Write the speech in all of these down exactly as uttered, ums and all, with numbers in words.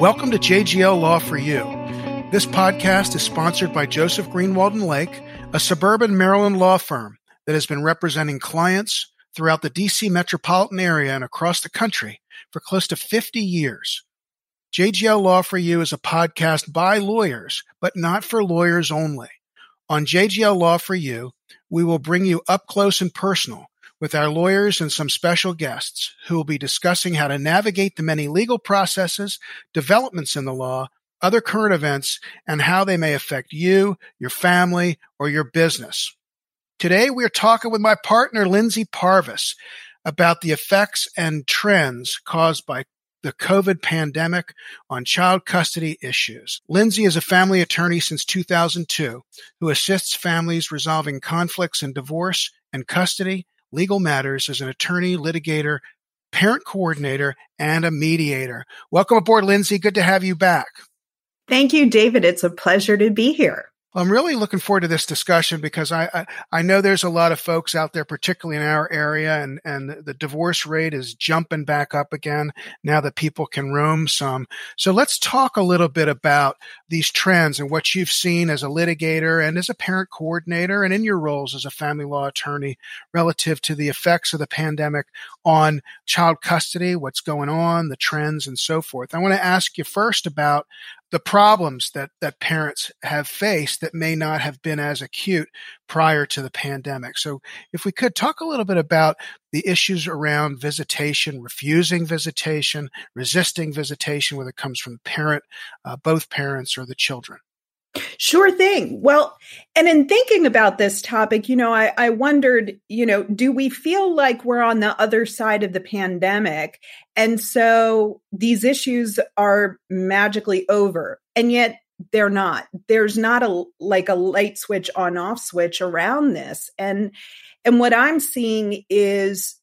Welcome to J G L Law for You. This podcast is sponsored by Joseph Greenwald and Lake, a suburban Maryland law firm that has been representing clients throughout the D C metropolitan area and across the country for close to fifty years. J G L Law for You is a podcast by lawyers, but not for lawyers only. On J G L Law for You, we will bring you up close and personal with our lawyers and some special guests who will be discussing how to navigate the many legal processes, developments in the law, other current events, and how they may affect you, your family, or your business. Today, we're talking with my partner, Lindsay Parvis, about the effects and trends caused by the COVID pandemic on child custody issues. Lindsay is a family attorney since two thousand two who assists families resolving conflicts in divorce and custody, legal matters as an attorney, litigator, parent coordinator, and a mediator. Welcome aboard, Lindsay. Good to have you back. Thank you, David. It's a pleasure to be here. I'm really looking forward to this discussion because I, I, I know there's a lot of folks out there, particularly in our area, and, and the divorce rate is jumping back up again now that people can roam some. So let's talk a little bit about these trends and what you've seen as a litigator and as a parent coordinator and in your roles as a family law attorney relative to the effects of the pandemic on child custody, what's going on, the trends, and so forth. I want to ask you first about the problems that, that parents have faced that may not have been as acute prior to the pandemic. So if we could talk a little bit about the issues around visitation, refusing visitation, resisting visitation, whether it comes from the parent, uh, both parents, or the children. Sure thing. Well, and in thinking about this topic, you know, I, I wondered, you know, do we feel like we're on the other side of the pandemic? And so these issues are magically over, and yet they're not. There's not a like a light switch on off switch around this. And, and what I'm seeing is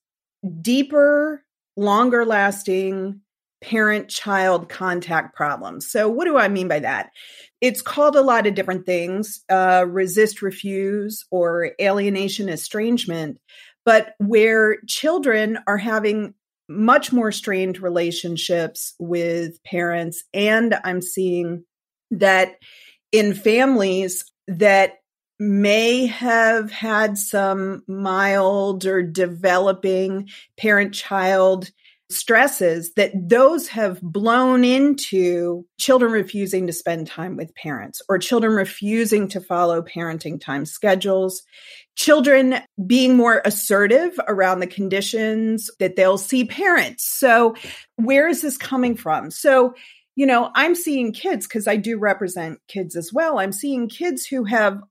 deeper, longer lasting parent-child contact problems. So what do I mean by that? It's called a lot of different things, uh, resist, refuse, or alienation, estrangement, but where children are having much more strained relationships with parents. And I'm seeing that in families that may have had some mild or developing parent-child stresses, that those have blown into children refusing to spend time with parents, or children refusing to follow parenting time schedules, children being more assertive around the conditions that they'll see parents. So where is this coming from? So, you know, I'm seeing kids, because I do represent kids as well. I'm seeing kids who have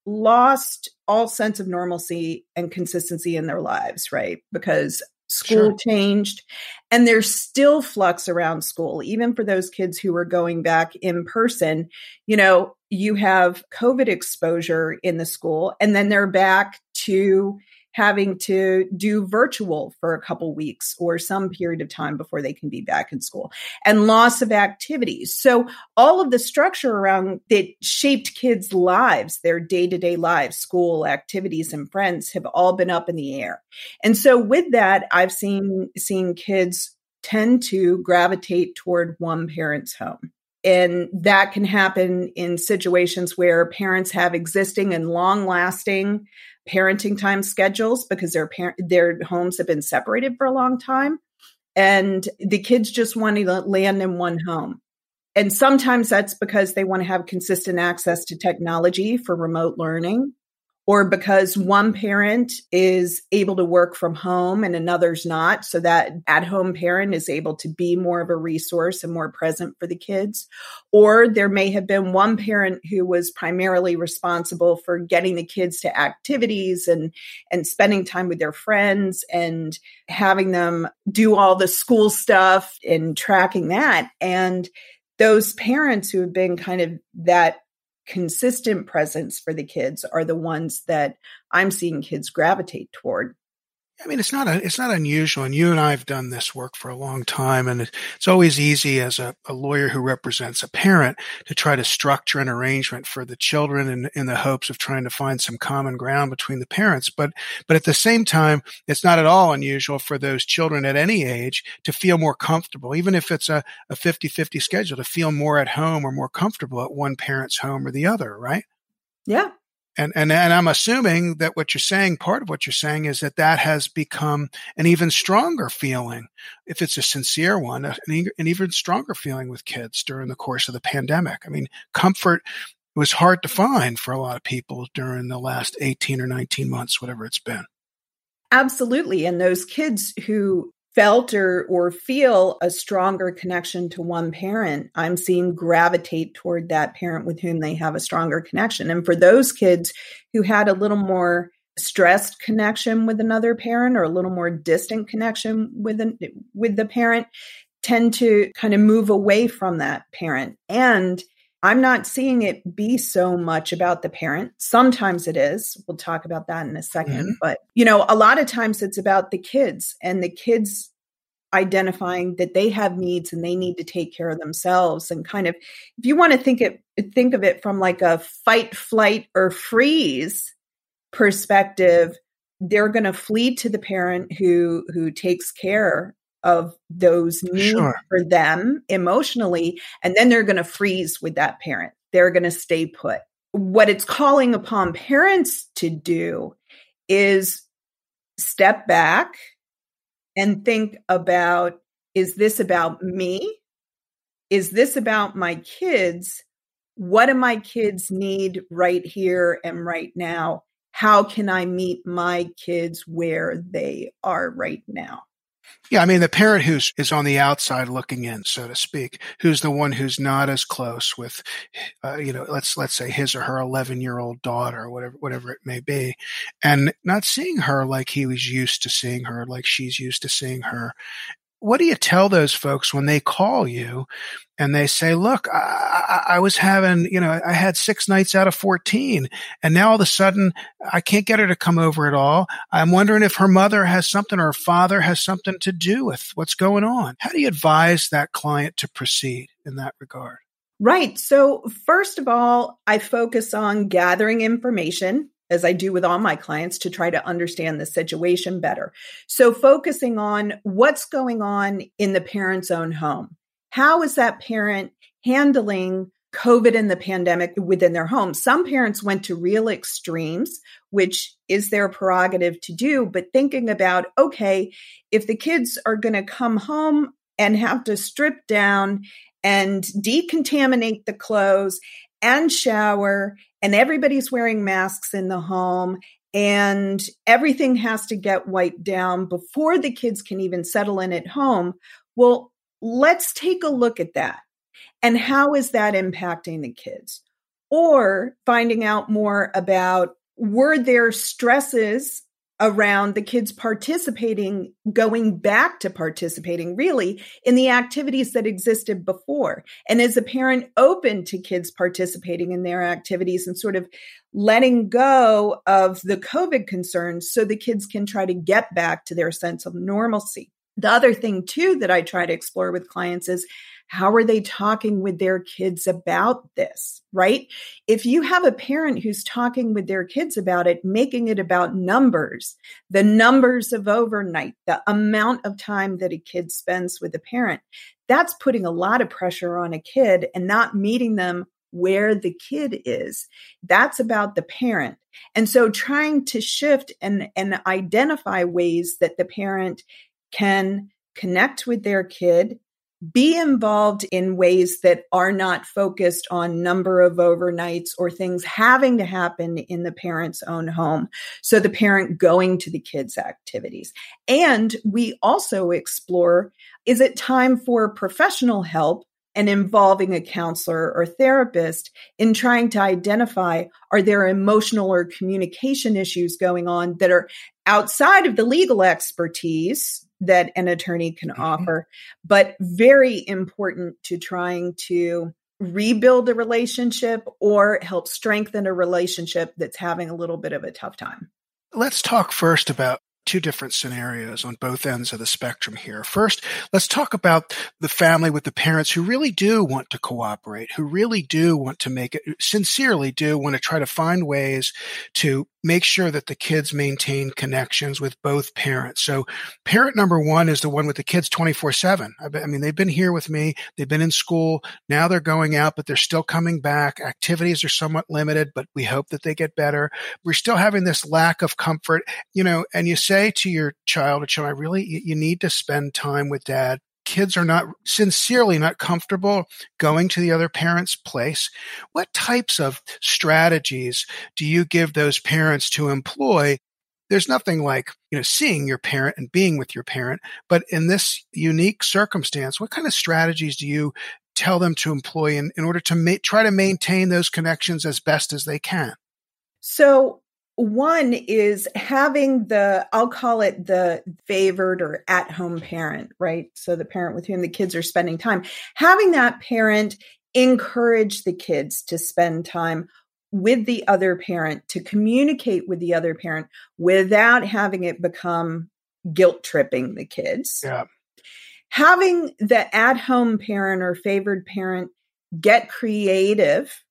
lost all sense of normalcy and consistency in their lives, right? Because school Sure. changed, and there's still flux around school, even for those kids who are going back in person. You know, you have COVID exposure in the school, and then they're back to having to do virtual for a couple weeks or some period of time before they can be back in school, and loss of activities. So all of the structure around that shaped kids' lives, their day-to-day lives, school, activities, and friends have all been up in the air. And so with that, I've seen, seen kids tend to gravitate toward one parent's home. And that can happen in situations where parents have existing and long-lasting parenting time schedules because their parent, their homes have been separated for a long time, and the kids just want to land in one home. And sometimes that's because they want to have consistent access to technology for remote learning, or because one parent is able to work from home and another's not. So that at-home parent is able to be more of a resource and more present for the kids. Or there may have been one parent who was primarily responsible for getting the kids to activities and, and spending time with their friends and having them do all the school stuff and tracking that. And those parents who have been kind of that consistent presence for the kids are the ones that I'm seeing kids gravitate toward. I mean, it's not a, it's not unusual, and you and I have done this work for a long time, and it's always easy as a, a lawyer who represents a parent to try to structure an arrangement for the children in, in the hopes of trying to find some common ground between the parents. But, but at the same time, it's not at all unusual for those children at any age to feel more comfortable, even if it's a, a fifty-fifty schedule, to feel more at home or more comfortable at one parent's home or the other, right? Yeah. And, and and I'm assuming that what you're saying, part of what you're saying is that that has become an even stronger feeling, if it's a sincere one, an, an even stronger feeling with kids during the course of the pandemic. I mean, comfort was hard to find for a lot of people during the last eighteen or nineteen months, whatever it's been. Absolutely. And those kids who felt or or feel a stronger connection to one parent, I'm seeing gravitate toward that parent with whom they have a stronger connection. And for those kids who had a little more stressed connection with another parent or a little more distant connection with an, with the parent, tend to kind of move away from that parent. And I'm not seeing it be so much about the parent. Sometimes it is. We'll talk about that in a second. Mm-hmm. But, you know, a lot of times it's about the kids and the kids identifying that they have needs and they need to take care of themselves. And kind of, if you want to think it, think of it from like a fight, flight, or freeze perspective, they're going to flee to the parent who, who takes care of those needs sure. for them emotionally, and then they're going to freeze with that parent. They're going to stay put. What it's calling upon parents to do is step back and think about, is this about me? Is this about my kids? What do my kids need right here and right now? How can I meet my kids where they are right now? Yeah, I mean, the parent who's is on the outside looking in, so to speak, who's the one who's not as close with, uh, you know, let's let's say his or her eleven-year-old daughter, or whatever whatever it may be, and not seeing her like he was used to seeing her, like she's used to seeing her. What do you tell those folks when they call you and they say, look, I, I, I was having, you know, I had six nights out of fourteen, and now all of a sudden I can't get her to come over at all. I'm wondering if her mother has something or her father has something to do with what's going on. How do you advise that client to proceed in that regard? Right. So first of all, I focus on gathering information, as I do with all my clients, to try to understand the situation better. So focusing on what's going on in the parent's own home. How is that parent handling COVID and the pandemic within their home? Some parents went to real extremes, which is their prerogative to do, but thinking about, okay, if the kids are going to come home and have to strip down and decontaminate the clothes and shower, and everybody's wearing masks in the home, and everything has to get wiped down before the kids can even settle in at home. Well, let's take a look at that. And how is that impacting the kids? Or finding out more about, were there stresses around the kids participating, going back to participating really in the activities that existed before? And is a parent open to kids participating in their activities and sort of letting go of the COVID concerns so the kids can try to get back to their sense of normalcy? The other thing too that I try to explore with clients is, how are they talking with their kids about this, right? If you have a parent who's talking with their kids about it, making it about numbers, the numbers of overnight, the amount of time that a kid spends with a parent, that's putting a lot of pressure on a kid and not meeting them where the kid is. That's about the parent. And so trying to shift and, and identify ways that the parent can connect with their kid, be involved in ways that are not focused on number of overnights or things having to happen in the parent's own home. So the parent going to the kids' activities. And we also explore, is it time for professional help and involving a counselor or therapist in trying to identify, are there emotional or communication issues going on that are outside of the legal expertise that an attorney can mm-hmm. offer, but very important to trying to rebuild a relationship or help strengthen a relationship that's having a little bit of a tough time. Let's talk first about two different scenarios on both ends of the spectrum here. First, let's talk about the family with the parents who really do want to cooperate, who really do want to make it, sincerely do want to try to find ways to make sure that the kids maintain connections with both parents. So parent number one is the one with the kids twenty-four seven. I mean, they've been here with me. They've been in school. Now they're going out, but they're still coming back. Activities are somewhat limited, but we hope that they get better. We're still having this lack of comfort, you know, and you say to your child or child, I really, you need to spend time with dad. Kids are not sincerely not comfortable going to the other parent's place. What types of strategies do you give those parents to employ? There's nothing like, you know, seeing your parent and being with your parent, but in this unique circumstance, what kind of strategies do you tell them to employ in, in order to ma- try to maintain those connections as best as they can? So one is having the, I'll call it the favored or at-home parent, right? So the parent with whom the kids are spending time, having that parent encourage the kids to spend time with the other parent, to communicate with the other parent without having it become guilt tripping the kids. Yeah. Having the at-home parent or favored parent get creative.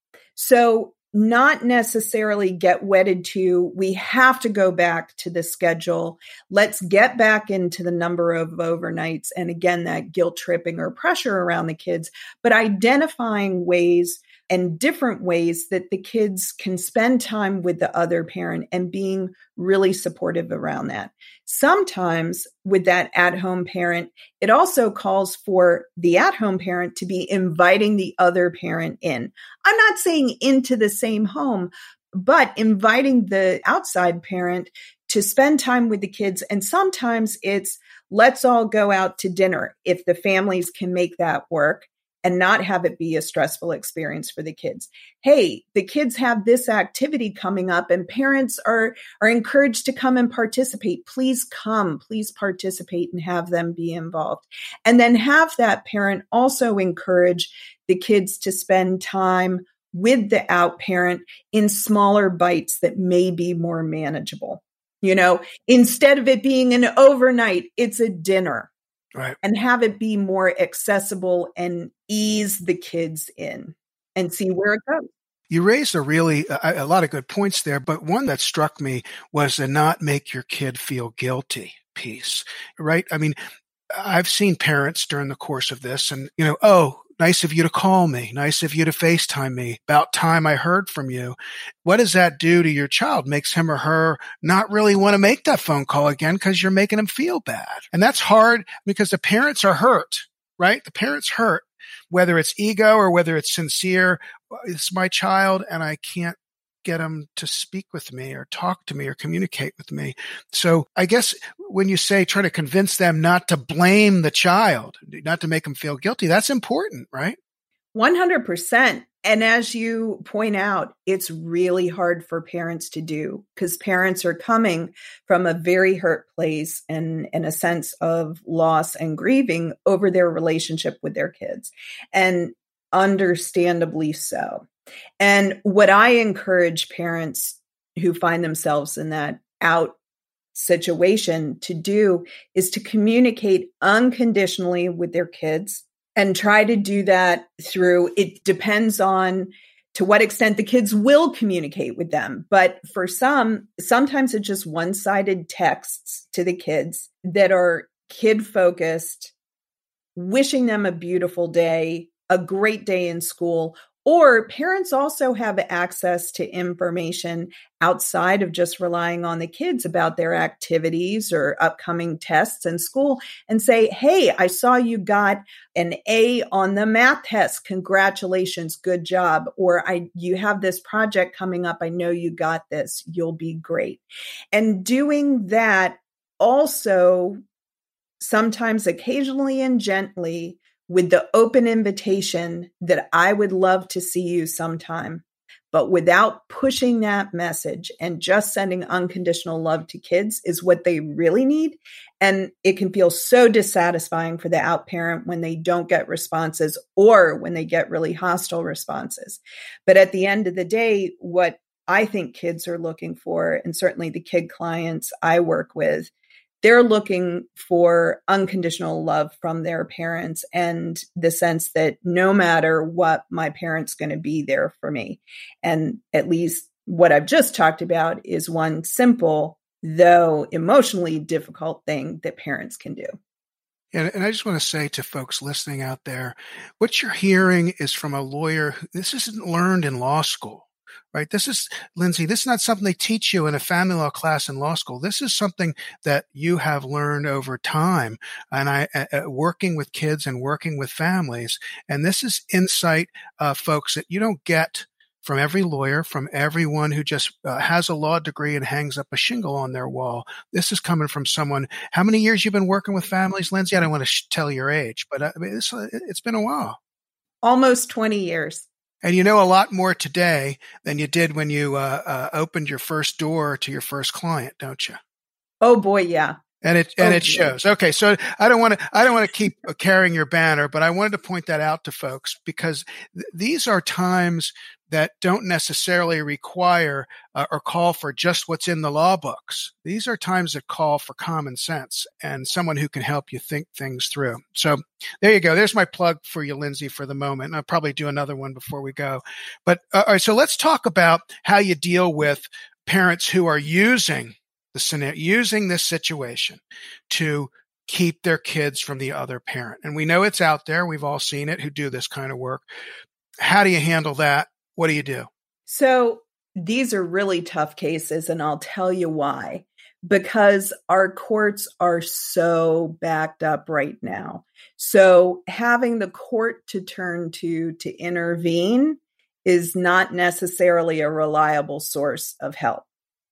So not necessarily get wedded to, we have to go back to the schedule. Let's get back into the number of overnights. And again, that guilt tripping or pressure around the kids, but identifying ways and different ways that the kids can spend time with the other parent and being really supportive around that. Sometimes with that at-home parent, it also calls for the at-home parent to be inviting the other parent in. I'm not saying into the same home, but inviting the outside parent to spend time with the kids. And sometimes it's, let's all go out to dinner if the families can make that work and not have it be a stressful experience for the kids. Hey, the kids have this activity coming up and parents are, are encouraged to come and participate. Please come, please participate and have them be involved. And then have that parent also encourage the kids to spend time with the out parent in smaller bites that may be more manageable. You know, instead of it being an overnight, it's a dinner. Right. And have it be more accessible and ease the kids in and see where it goes. You raised a really, a, a lot of good points there, but one that struck me was the not make your kid feel guilty piece, right? I mean, I've seen parents during the course of this and, you know, oh, nice of you to call me. Nice of you to FaceTime me. About time I heard from you. What does that do to your child? Makes him or her not really want to make that phone call again because you're making him feel bad. And that's hard because the parents are hurt, right? The parents hurt, whether it's ego or whether it's sincere. It's my child and I can't get them to speak with me or talk to me or communicate with me. So I guess when you say try to convince them not to blame the child, not to make them feel guilty, that's important, right? one hundred percent. And as you point out, it's really hard for parents to do because parents are coming from a very hurt place and, and a sense of loss and grieving over their relationship with their kids. And understandably so. And what I encourage parents who find themselves in that out situation to do is to communicate unconditionally with their kids and try to do that through, it depends on to what extent the kids will communicate with them. But for some, sometimes it's just one-sided texts to the kids that are kid-focused, wishing them a beautiful day, a great day in school. Or parents also have access to information outside of just relying on the kids about their activities or upcoming tests in school and say, hey, I saw you got an A on the math test. Congratulations. Good job. Or I, you have this project coming up. I know you got this. You'll be great. And doing that also sometimes occasionally and gently with the open invitation that I would love to see you sometime, but without pushing that message and just sending unconditional love to kids is what they really need. And it can feel so dissatisfying for the out parent when they don't get responses or when they get really hostile responses. But at the end of the day, what I think kids are looking for, and certainly the kid clients I work with, they're looking for unconditional love from their parents and the sense that no matter what, my parent's going to be there for me. And at least what I've just talked about is one simple, though emotionally difficult thing that parents can do. And, and I just want to say to folks listening out there, what you're hearing is from a lawyer. This isn't learned in law school. Right. This is, Lindsay, this is not something they teach you in a family law class in law school. This is something that you have learned over time and I, uh, working with kids and working with families. And this is insight, uh, folks, that you don't get from every lawyer, from everyone who just uh, has a law degree and hangs up a shingle on their wall. This is coming from someone. How many years you've been working with families, Lindsay? I don't want to sh- tell your age, but uh, I mean, it's, it's been a while. Almost twenty years. And you know a lot more today than you did when you uh, uh, opened your first door to your first client, don't you? Oh boy, yeah. And it and oh, it shows. Okay, so I don't want to I don't want to keep carrying your banner, but I wanted to point that out to folks because th- these are times that don't necessarily require uh, or call for just what's in the law books. These are times that call for common sense and someone who can help you think things through. So there you go. There's my plug for you, Lindsay, for the moment. And I'll probably do another one before we go. But uh, all right, so let's talk about how you deal with parents who are using the scenario, using this situation to keep their kids from the other parent. And we know it's out there. We've all seen it who do this kind of work. How do you handle that? What do you do? So these are really tough cases, and I'll tell you why. Because our courts are so backed up right now. So having the court to turn to to intervene is not necessarily a reliable source of help.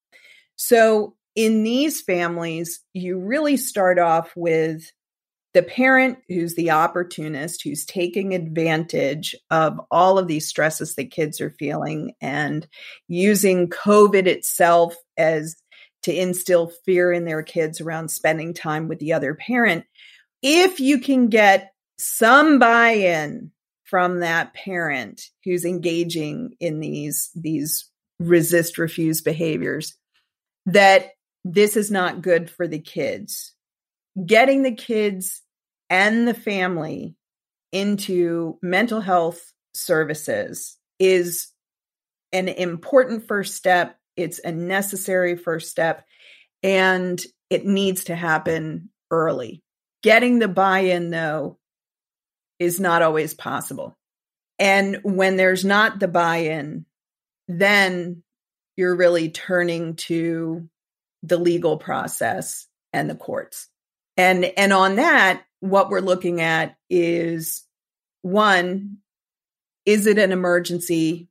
So in these families, you really start off with the parent who's the opportunist, who's taking advantage of all of these stresses that kids are feeling and using COVID itself as to instill fear in their kids around spending time with the other parent. If you can get some buy-in from that parent who's engaging in these, these resist, refuse behaviors, that this is not good for the kids. Getting the kids and the family into mental health services is an important first step. It's a necessary first step, and it needs to happen early. Getting the buy-in, though, is not always possible. And when there's not the buy-in, then you're really turning to the legal process and the courts. And, and on that, what we're looking at is, one, is it an emergency?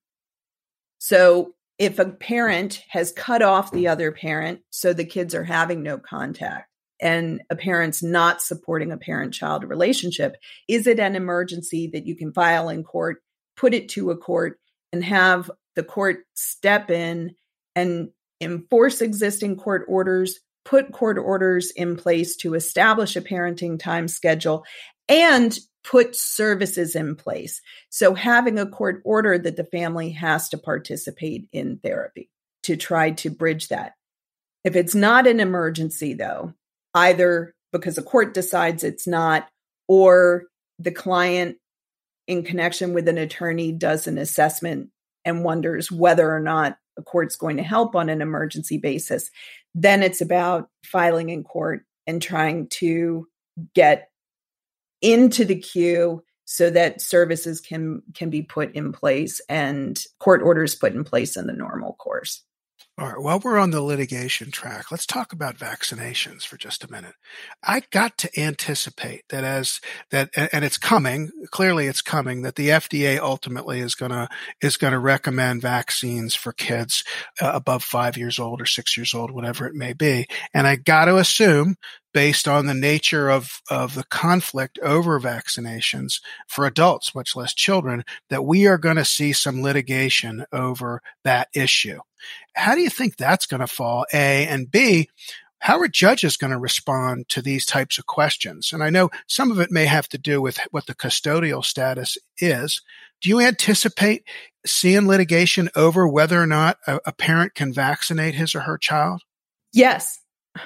So if a parent has cut off the other parent, so the kids are having no contact, and a parent's not supporting a parent-child relationship, is it an emergency that you can file in court, put it to a court, and have the court step in and enforce existing court orders, put court orders in place to establish a parenting time schedule, and put services in place. So having a court order that the family has to participate in therapy to try to bridge that. If it's not an emergency, though, either because a court decides it's not, or the client in connection with an attorney does an assessment and wonders whether or not a court's going to help on an emergency basis, then it's about filing in court and trying to get into the queue so that services can can be put in place and court orders put in place in the normal course. All right. While we're on the litigation track, let's talk about vaccinations for just a minute. I got to anticipate that as that, and it's coming, clearly it's coming, that the F D A ultimately is going to, is going to recommend vaccines for kids uh, above five years old or six years old, whatever it may be. And I got to assume, based on the nature of, of the conflict over vaccinations for adults, much less children, that we are going to see some litigation over that issue. How do you think that's going to fall, A? And B, how are judges going to respond to these types of questions? And I know some of it may have to do with what the custodial status is. Do you anticipate seeing litigation over whether or not a, a parent can vaccinate his or her child? Yes,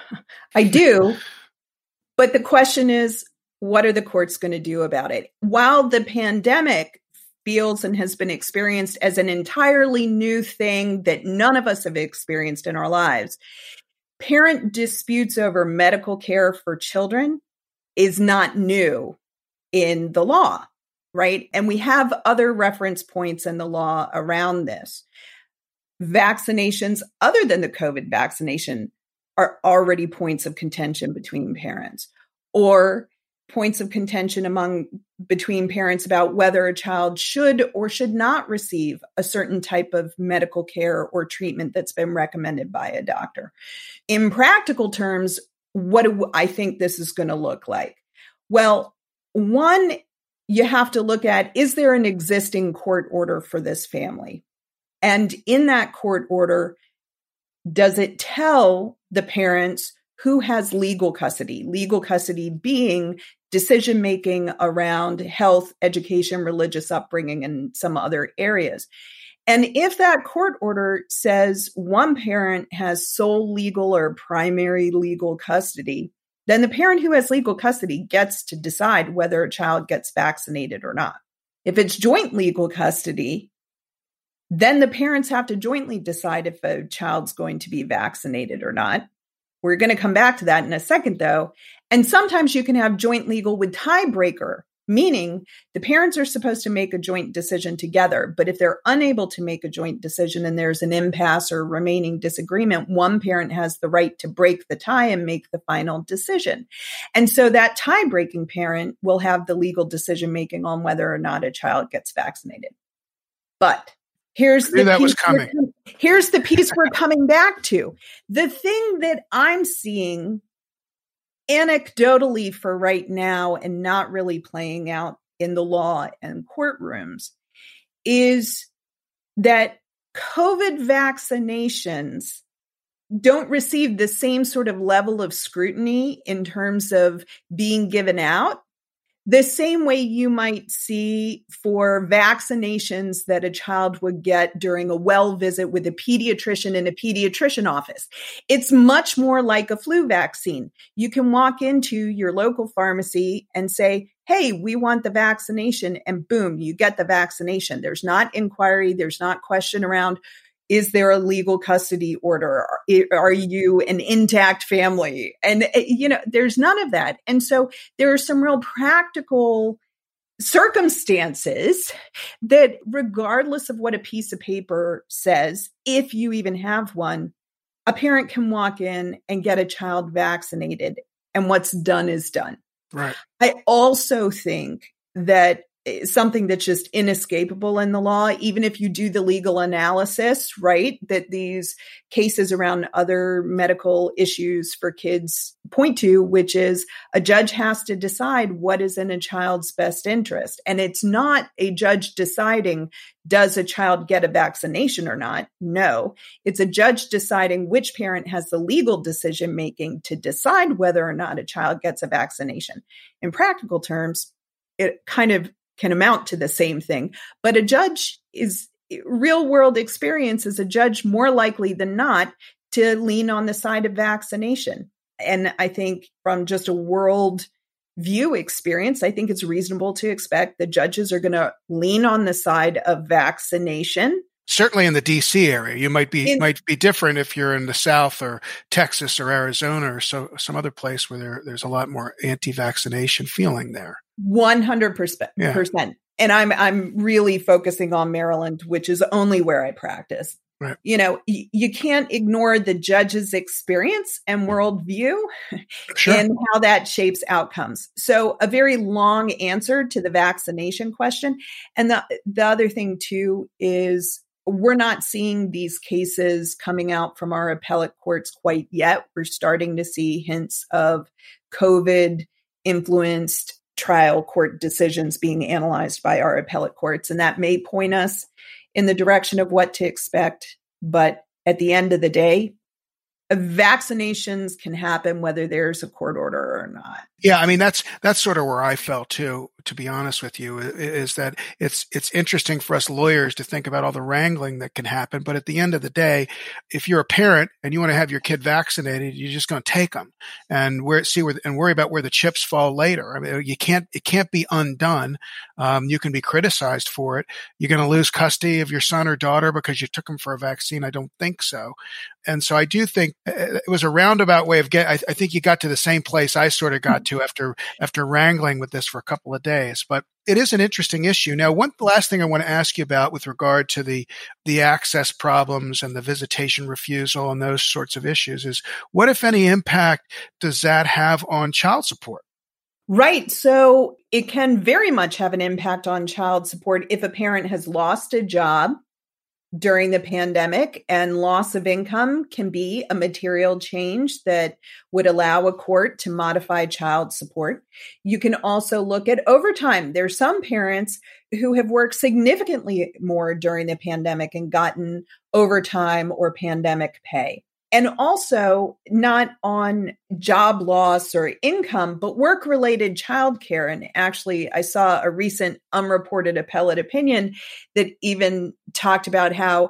I do. But the question is, what are the courts going to do about it? While the pandemic feels and has been experienced as an entirely new thing that none of us have experienced in our lives, parent disputes over medical care for children is not new in the law, right? And we have other reference points in the law around this. Vaccinations other than the COVID vaccination are already points of contention between parents, or points of contention among between parents about whether a child should or should not receive a certain type of medical care or treatment that's been recommended by a doctor. In practical terms, what do I think this is going to look like? Well, one, you have to look at, is there an existing court order for this family? And in that court order, does it tell the parents who has legal custody? Legal custody being decision-making around health, education, religious upbringing, and some other areas. And if that court order says one parent has sole legal or primary legal custody, then the parent who has legal custody gets to decide whether a child gets vaccinated or not. If it's joint legal custody, then the parents have to jointly decide if a child's going to be vaccinated or not. We're going to come back to that in a second, though. And sometimes you can have joint legal with tiebreaker, meaning the parents are supposed to make a joint decision together. But if they're unable to make a joint decision and there's an impasse or remaining disagreement, one parent has the right to break the tie and make the final decision. And so that tie-breaking parent will have the legal decision-making on whether or not a child gets vaccinated. But Here's the, that was piece coming. Here's the piece we're coming back to. The thing that I'm seeing anecdotally for right now and not really playing out in the law and courtrooms is that COVID vaccinations don't receive the same sort of level of scrutiny in terms of being given out, the same way you might see for vaccinations that a child would get during a well visit with a pediatrician in a pediatrician office. It's much more like a flu vaccine. You can walk into your local pharmacy and say, hey, we want the vaccination, and boom, you get the vaccination. There's not inquiry. There's not question around, is there a legal custody order? Are you an intact family? And, you know, there's none of that. And so there are some real practical circumstances that, regardless of what a piece of paper says, if you even have one, a parent can walk in and get a child vaccinated, and what's done is done. Right. I also think that something that's just inescapable in the law, even if you do the legal analysis, right, that these cases around other medical issues for kids point to, which is a judge has to decide what is in a child's best interest. And it's not a judge deciding, does a child get a vaccination or not? No, it's a judge deciding which parent has the legal decision making to decide whether or not a child gets a vaccination. In practical terms, it kind of can amount to the same thing. But a judge is, real world experience is a judge more likely than not to lean on the side of vaccination. And I think from just a world view experience, I think it's reasonable to expect the judges are going to lean on the side of vaccination. Certainly in the D C area, you might be in, might be different if you're in the South or Texas or Arizona or so some other place where there, there's a lot more anti-vaccination feeling there. one hundred percent. Yeah. And I'm I'm really focusing on Maryland, which is only where I practice. Right. You know, y- you can't ignore the judge's experience and worldview Sure. and how that shapes outcomes. So a very long answer to the vaccination question. And the, the other thing, too, is we're not seeing these cases coming out from our appellate courts quite yet. We're starting to see hints of COVID-influenced trial court decisions being analyzed by our appellate courts. And that may point us in the direction of what to expect. But at the end of the day, vaccinations can happen whether there's a court order or not. Yeah, I mean, that's that's sort of where I fell too, to be honest with you, is that it's it's interesting for us lawyers to think about all the wrangling that can happen. But at the end of the day, if you're a parent and you want to have your kid vaccinated, you're just going to take them and where see where and worry about where the chips fall later. I mean, you can't it can't be undone. Um, you can be criticized for it. You're going to lose custody of your son or daughter because you took them for a vaccine. I don't think so. And so I do think it was a roundabout way of getting, I, I think you got to the same place I sort of got to after, after wrangling with this for a couple of days, but it is an interesting issue. Now, one last thing I want to ask you about with regard to the, the access problems and the visitation refusal and those sorts of issues is what, if any, impact does that have on child support? Right. So it can very much have an impact on child support if a parent has lost a job during the pandemic, and loss of income can be a material change that would allow a court to modify child support. You can also look at overtime. There's some parents who have worked significantly more during the pandemic and gotten overtime or pandemic pay. And also not on job loss or income, but work-related childcare. And actually, I saw a recent unreported appellate opinion that even talked about how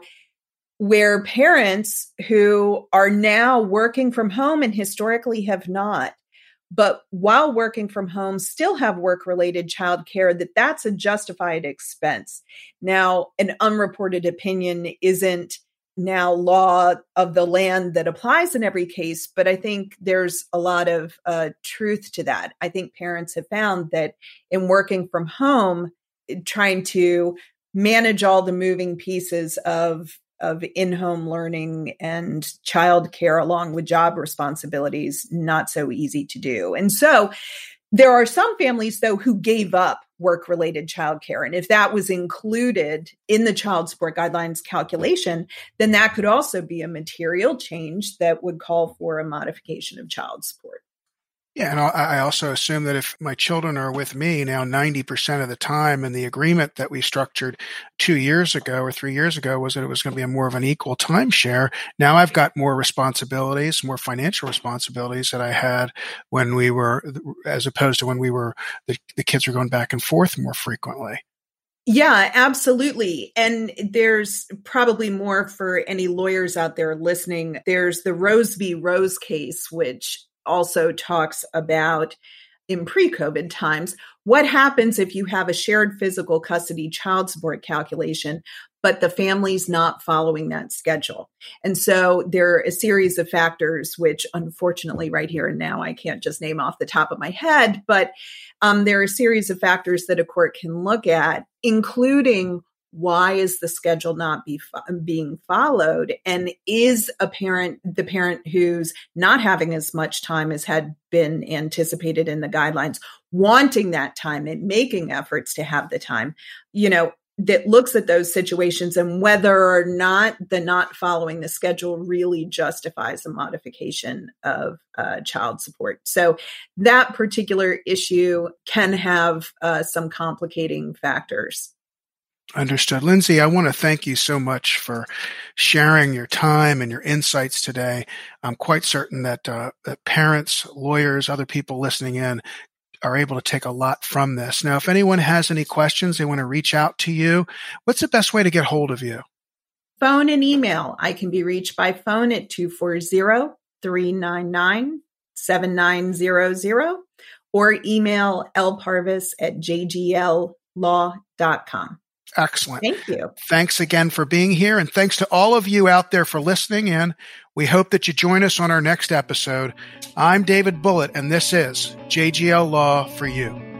where parents who are now working from home and historically have not, but while working from home still have work-related childcare, that that's a justified expense. Now, an unreported opinion isn't now law of the land that applies in every case. But I think there's a lot of uh, truth to that. I think parents have found that in working from home, trying to manage all the moving pieces of, of in-home learning and childcare along with job responsibilities, not so easy to do. And so there are some families, though, who gave up work-related childcare. And if that was included in the child support guidelines calculation, then that could also be a material change that would call for a modification of child support. Yeah, and I also assume that if my children are with me now ninety percent of the time, and the agreement that we structured two years ago or three years ago was that it was going to be a more of an equal timeshare, now I've got more responsibilities, more financial responsibilities that I had when we were, as opposed to when we were, the, the kids were going back and forth more frequently. Yeah, absolutely. And there's probably more for any lawyers out there listening. There's the Rose v. Rose case, which also talks about in pre-COVID times, what happens if you have a shared physical custody child support calculation, but the family's not following that schedule. And so there are a series of factors, which unfortunately right here and now, I can't just name off the top of my head, but um, there are a series of factors that a court can look at, including why is the schedule not be fo- being followed? And is a parent, the parent who's not having as much time as had been anticipated in the guidelines, wanting that time and making efforts to have the time, you know, that looks at those situations and whether or not the not following the schedule really justifies a modification of uh, child support. So that particular issue can have uh, some complicating factors. Understood. Lindsay, I want to thank you so much for sharing your time and your insights today. I'm quite certain that, uh, that parents, lawyers, other people listening in are able to take a lot from this. Now, if anyone has any questions, they want to reach out to you, what's the best way to get hold of you? Phone and email. I can be reached by phone at two four zero, three nine nine, seven nine zero zero or email lparvis at j g l law dot com. Excellent. Thank you. Thanks again for being here. And thanks to all of you out there for listening in. We hope that you join us on our next episode. I'm David Bullitt, and this is J G L Law for You.